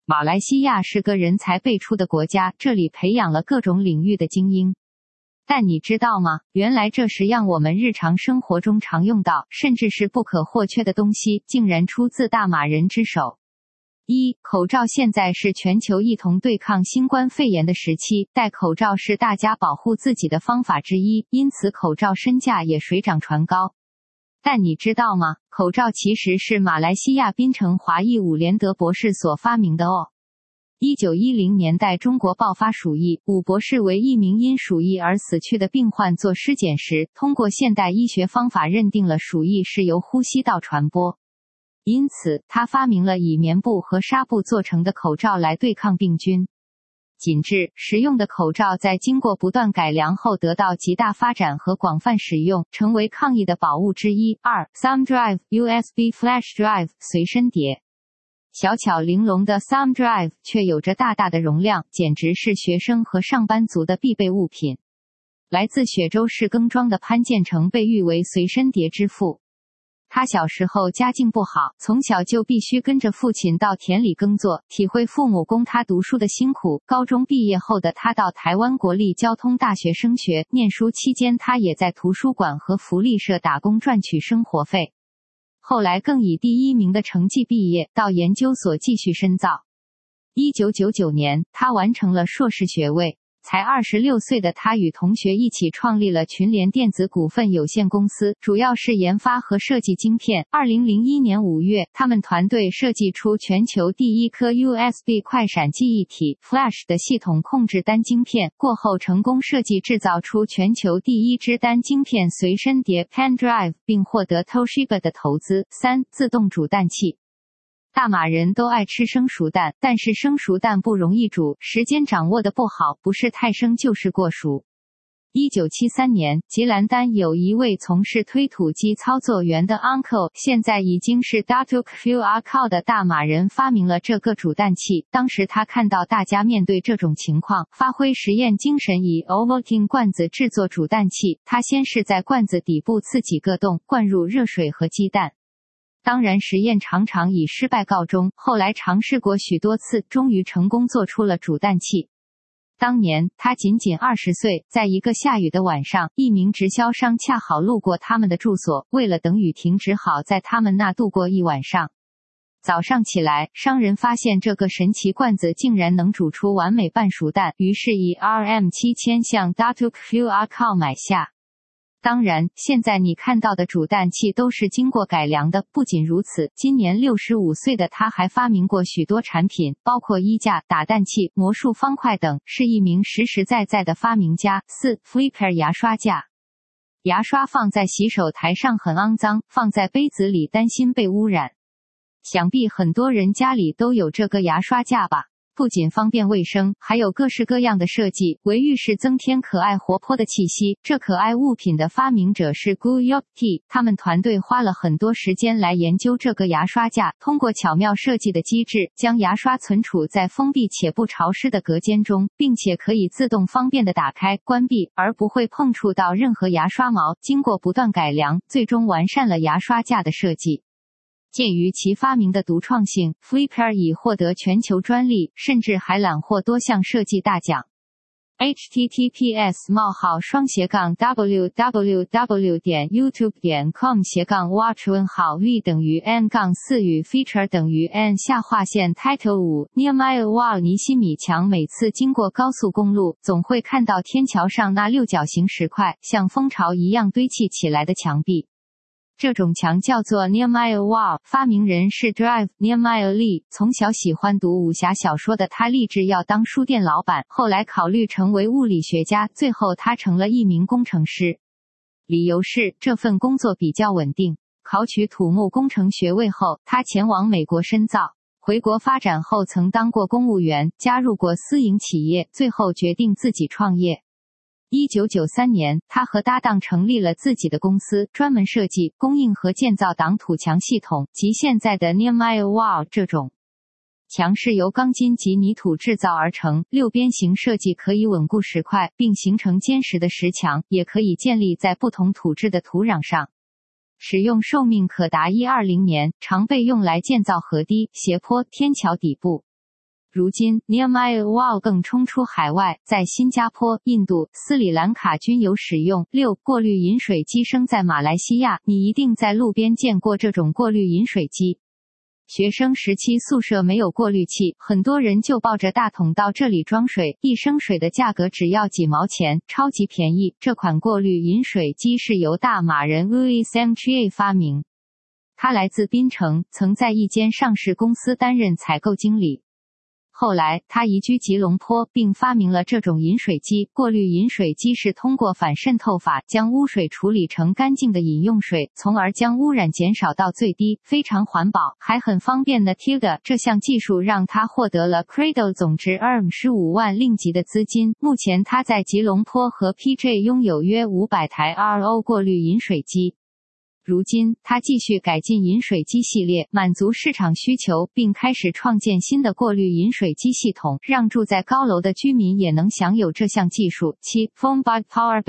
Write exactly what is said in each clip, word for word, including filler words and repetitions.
马来西亚是个人才辈出的国家，这里培养了各种领域的精英。但你知道吗？原来这十样我们日常生活中常用到，甚至是不可或缺的东西，竟然出自大马人之手。一、口罩。现在是全球一同对抗新冠肺炎的时期，戴口罩是大家保护自己的方法之一，因此口罩身价也水涨船高。但你知道吗？口罩其实是马来西亚槟城华裔伍连德博士所发明的哦。一九一零年代中国爆发鼠疫，伍博士为一名因鼠疫而死去的病患做尸检时，通过现代医学方法认定了鼠疫是由呼吸道传播。因此，他发明了以棉布和纱布做成的口罩来对抗病菌。紧致实用的口罩在经过不断改良后得到极大发展和广泛使用，成为抗疫的宝物之一。二、Thumb Drive U S B Flash Drive 随身碟。小巧玲珑的 Thumb Drive 却有着大大的容量，简直是学生和上班族的必备物品。来自雪州市耕庄的潘建成被誉为随身碟之父。他小时候家境不好，从小就必须跟着父亲到田里耕作，体会父母供他读书的辛苦。高中毕业后的他到台湾国立交通大学升学，念书期间他也在图书馆和福利社打工赚取生活费。后来更以第一名的成绩毕业，到研究所继续深造。一九九九年，他完成了硕士学位。才二十六岁的他与同学一起创立了群联电子股份有限公司，主要是研发和设计晶片。二零零一年五月，他们团队设计出全球第一颗 U S B 快闪记忆体 Flash 的系统控制单晶片，过后成功设计制造出全球第一支单晶片随身碟 Pen Drive， 并获得 Toshiba 的投资。三、自动煮蛋器。大马人都爱吃生熟蛋，但是生熟蛋不容易煮，时间掌握的不好，不是太生就是过熟。一九七三年，吉兰丹有一位从事推土机操作员的 uncle， 现在已经是 Datuk Q R K 的大马人，发明了这个煮蛋器。当时他看到大家面对这种情况，发挥实验精神，以 Ovaltine 罐子制作煮蛋器。他先是在罐子底部刺几个洞，灌入热水和鸡蛋。当然实验常常以失败告终，后来尝试过许多次，终于成功做出了煮蛋器。当年他仅仅二十岁，在一个下雨的晚上，一名直销商恰好路过他们的住所，为了等雨停，只好在他们那度过一晚上。早上起来，商人发现这个神奇罐子竟然能煮出完美半熟蛋，于是以 R M 七千向 Datuk Q R K 买下。当然，现在你看到的煮蛋器都是经过改良的。不仅如此，今年六十五岁的他还发明过许多产品，包括衣架、打蛋器、魔术方块等，是一名实实在在的发明家。四、Flipper 牙刷架。牙刷放在洗手台上很肮脏，放在杯子里担心被污染。想必很多人家里都有这个牙刷架吧？不仅方便卫生，还有各式各样的设计，为浴室增添可爱活泼的气息。这可爱物品的发明者是 Gu Yopti， 他们团队花了很多时间来研究这个牙刷架，通过巧妙设计的机制，将牙刷存储在封闭且不潮湿的隔间中，并且可以自动方便的打开、关闭，而不会碰触到任何牙刷毛。经过不断改良，最终完善了牙刷架的设计。鉴于其发明的独创性 ，Flipper 已获得全球专利，甚至还揽获多项设计大奖。H T T P S 冒号双斜杠 w w w 点 youtube 点 com 斜杠 watch 问号 v 等于 n 杠四与 feature 等于 n 下划线 title 五 Nehemiah Wal 尼西米强每次经过高速公路，总会看到天桥上那六角形石块，像蜂巢一样堆砌起来的墙壁。这种墙叫做 Nehemiah Wal， 发明人是 Drive Nehemiah Lee。从小喜欢读武侠小说的他立志要当书店老板，后来考虑成为物理学家，最后他成了一名工程师。理由是这份工作比较稳定。考取土木工程学位后，他前往美国深造。回国发展后曾当过公务员，加入过私营企业，最后决定自己创业。一九九三年，他和搭档成立了自己的公司，专门设计、供应和建造挡土墙系统，即现在的 Nehemiah Wal 这种。墙是由钢筋及泥土制造而成，六边形设计可以稳固石块，并形成坚实的石墙，也可以建立在不同土质的土壤上。使用寿命可达一百二十年，常被用来建造河堤、斜坡、天桥底部。 如今 Nehemiah Wall 更冲出海外，在新加坡、印度、斯里兰卡均有使用。六、过滤饮水机生在马来西亚，你一定在路边见过这种过滤饮水机。学生时期宿舍没有过滤器，很多人就抱着大桶到这里装水，一升水的价格只要几毛钱，超级便宜。这款过滤饮水机是由大马人 Louis Samchie 发明，他来自槟城，曾在一间上市公司担任采购经理。后来，他移居吉隆坡，并发明了这种饮水机。过滤饮水机是通过反渗透法将污水处理成干净的饮用水，从而将污染减少到最低，非常环保，还很方便的 Tilda 这项技术让他获得了 Cradle 总值 二十五万令吉的资金。目前他在吉隆坡和 P J 拥有约五百台 R O 过滤饮水机。如今，他继续改进饮水机系列，满足市场需求，并开始创建新的过滤饮水机系统，让住在高楼的居民也能享有这项技术。七、Phonebud Power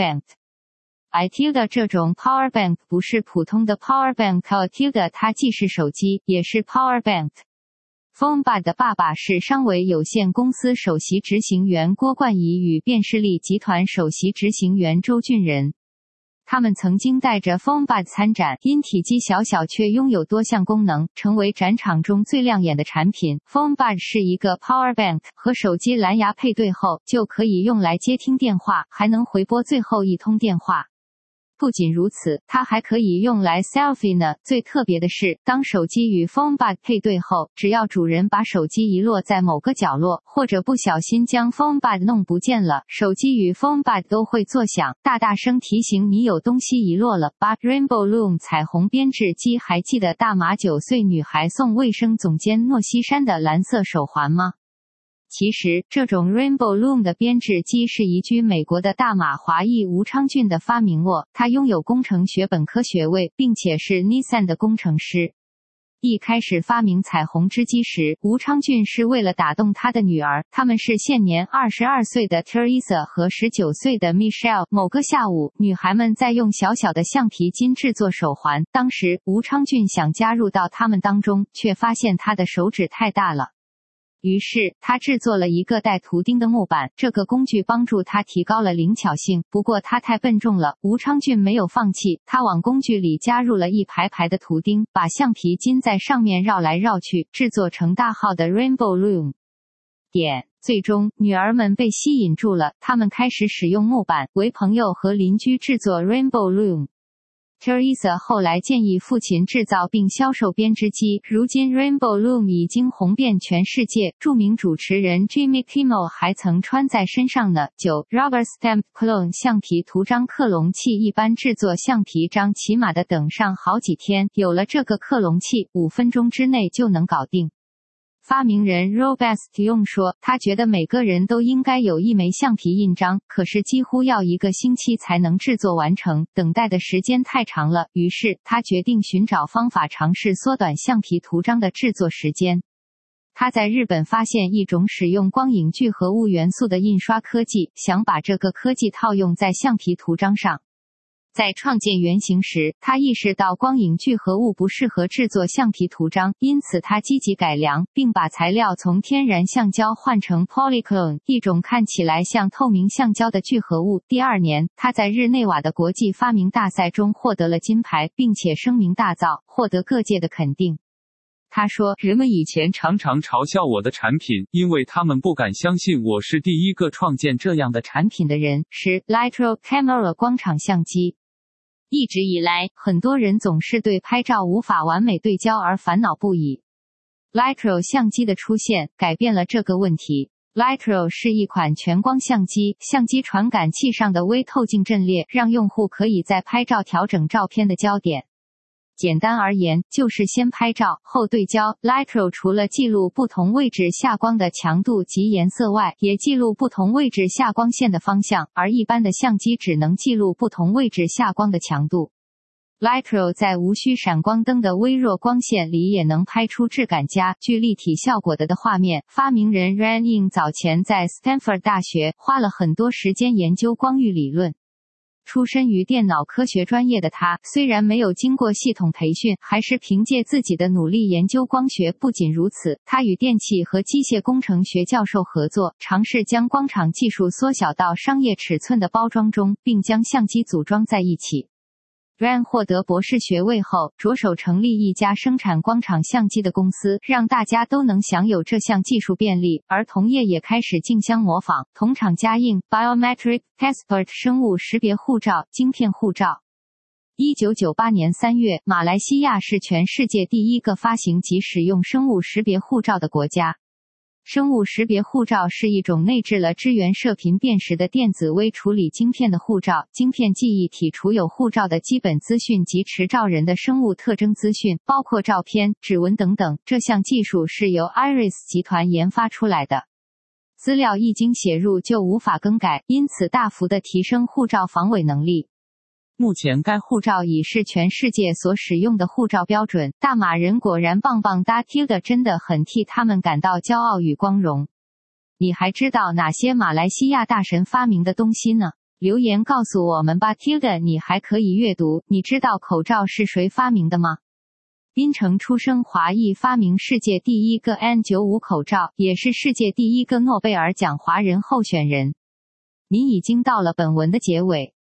Bank。I Tilda 这种 Power Bank 不是普通的 Power Bank，I Tilda 它既是手机，也是 Power Bank。Phonebud 的爸爸是商维有限公司首席执行员郭冠仪与辨识力集团首席执行员周俊仁。他们曾经带着 Phonebud 参展，因体积小小却拥有多项功能，成为展场中最亮眼的产品。Phonebud 是一个 Power Bank， 和手机蓝牙配对后，就可以用来接听电话，还能回拨最后一通电话。不仅如此，它还可以用来 selfie 呢。最特别的是，当手机与 Phonebud 配对后，只要主人把手机遗落在某个角落，或者不小心将 Phonebud 弄不见了，手机与 Phonebud 都会作响，大大声提醒你有东西遗落了。八 Rainbow Loom 彩虹编织机。还记得大马九岁女孩送卫生总监诺西山的蓝色手环吗？其实，这种 Rainbow Loom 的编制机是移居美国的大马华裔吴昌俊的发明物，他拥有工程学本科学位，并且是 Nissan 的工程师。一开始发明彩虹织机时，吴昌俊是为了打动他的女儿，他们是现年二十二岁的 Teresa 和十九岁的 Michelle。某个下午，女孩们在用小小的橡皮筋制作手环，当时吴昌俊想加入到他们当中，却发现他的手指太大了。于是，他制作了一个带图钉的木板，这个工具帮助他提高了灵巧性。不过他太笨重了，吴昌俊没有放弃，他往工具里加入了一排排的图钉，把橡皮筋在上面绕来绕去，制作成大号的 Rainbow Loom。点。最终，女儿们被吸引住了，她们开始使用木板为朋友和邻居制作 Rainbow Loom。Teresa 后来建议父亲制造并销售编织机，如今 Rainbow Loom 已经红遍全世界，著名主持人 Jimmy Kimmel 还曾穿在身上呢。九 Rubber Stamp Clone 橡皮涂章克隆器。一般制作橡皮章起码的等上好几天，有了这个克隆器，五分钟之内就能搞定。发明人 Robust 用说，他觉得每个人都应该有一枚橡皮印章，可是几乎要一个星期才能制作完成，等待的时间太长了，于是他决定寻找方法尝试缩短橡皮图章的制作时间。他在日本发现一种使用光影聚合物元素的印刷科技，想把这个科技套用在橡皮图章上。在创建原型时，他意识到光影聚合物不适合制作橡皮图章，因此他积极改良，并把材料从天然橡胶换成 Polyclone， 一种看起来像透明橡胶的聚合物。第二年，他在日内瓦的国际发明大赛中获得了金牌，并且声名大噪，获得各界的肯定。他说， 人们以前常常嘲笑我的产品，因为他们不敢相信我是第一个创建这样的产品的人。是 Litro Camera 光场相机。一直以来，很多人总是对拍照无法完美对焦而烦恼不已。Litro 相机的出现改变了这个问题。Litro 是一款全光相机，相机传感器上的微透镜阵列让用户可以在拍照调整照片的焦点。简单而言，就是先拍照，后对焦。Litro 除了记录不同位置下光的强度及颜色外，也记录不同位置下光线的方向，而一般的相机只能记录不同位置下光的强度。Litro 在无需闪光灯的微弱光线里也能拍出质感佳、具立体效果的的画面。发明人 Ran Ying 早前在 Stanford 大学花了很多时间研究光域理论。 出身于电脑科学专业的他，虽然没有经过系统培训，还是凭借自己的努力研究光学。不仅如此，他与电气和机械工程学教授合作，尝试将光场技术缩小到商业尺寸的包装中，并将相机组装在一起。Rand 获得博士学位后，着手成立一家生产光场相机的公司，让大家都能享有这项技术便利，而同业也开始竞相模仿，同场加印 Biometric Passport 生物识别护照、晶片护照。一九九八年三月，马来西亚是全世界第一个发行及使用生物识别护照的国家。生物识别护照是一种内置了支援射频辨识的电子微处理晶片的护照，晶片记忆体储有护照的基本资讯及持照人的生物特征资讯，包括照片、指纹等等。这项技术是由 Iris 集团研发出来的。资料一经写入就无法更改，因此大幅地提升护照防伪能力。目前该护照已是全世界所使用的护照标准。大马人果然棒棒哒 Tilda 真的很替他们感到骄傲与光荣。你还知道哪些马来西亚大神发明的东西呢？留言告诉我们吧 Tilda 你还可以阅读。你知道口罩是谁发明的吗？槟城出生华裔发明世界第一个 N 九十五 口罩，也是世界第一个诺贝尔奖华人候选人。你已经到了本文的结尾。